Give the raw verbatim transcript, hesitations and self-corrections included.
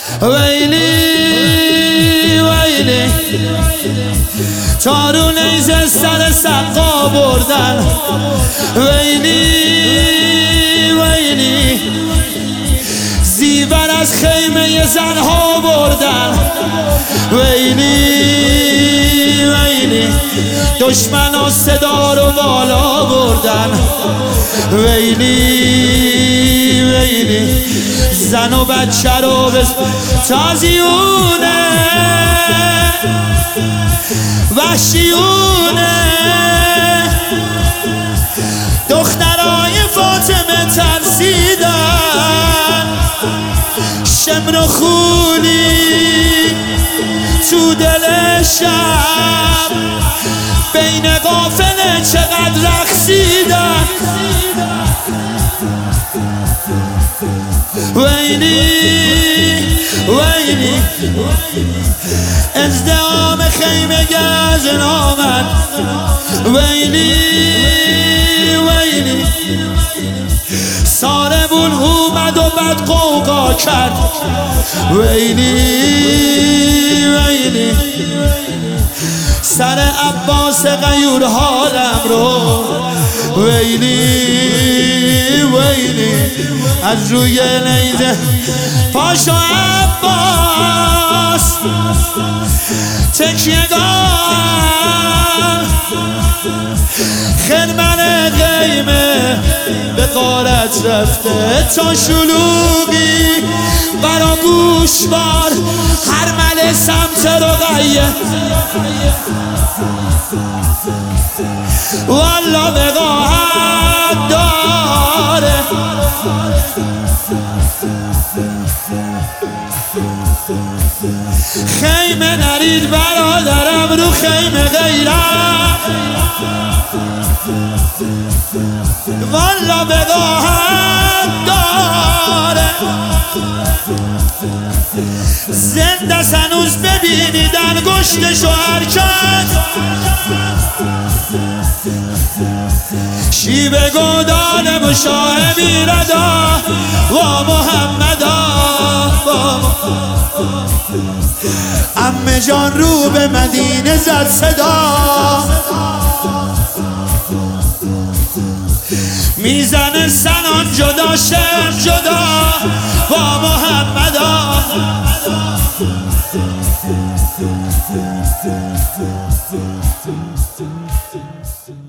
ویلی ویلی تارو نیزه سر سقا بردن ویلی ویلی زیور از خیمه زنها بردن ویلی ویلی دشمن ها صدا رو بالا بردن ویلی ویلی زن و بچه رو به تازیونه وحشیونه دخترای فاطمه ترسیدن شمر و خولی تو دل شب بین قافله چقدر رقصیدن ویلی ویلی ازدحام خیمه گزن آمد ویلی ویلی ساربون اومد و بعد قوقا کرد ویلی ویلی سر عباس غیور حالم رو ویلی ویلی از روی نیزه پاشو عباس تکیه‌گاه خرمن قیمه به غارت رفته تا شلوغی برا گوشوار هرمل سمت رقیه والا وقاحت داره خیمه نرید برادرم رو خیمه غیرم والا وقاحت داره زنده سنوز ببینید انگشتشو حرکت شیب گودان مشاه بیردا و محمدا عمه جان رو به مدینه زد صدا میزنه سنان جدا شم جدا با محمدا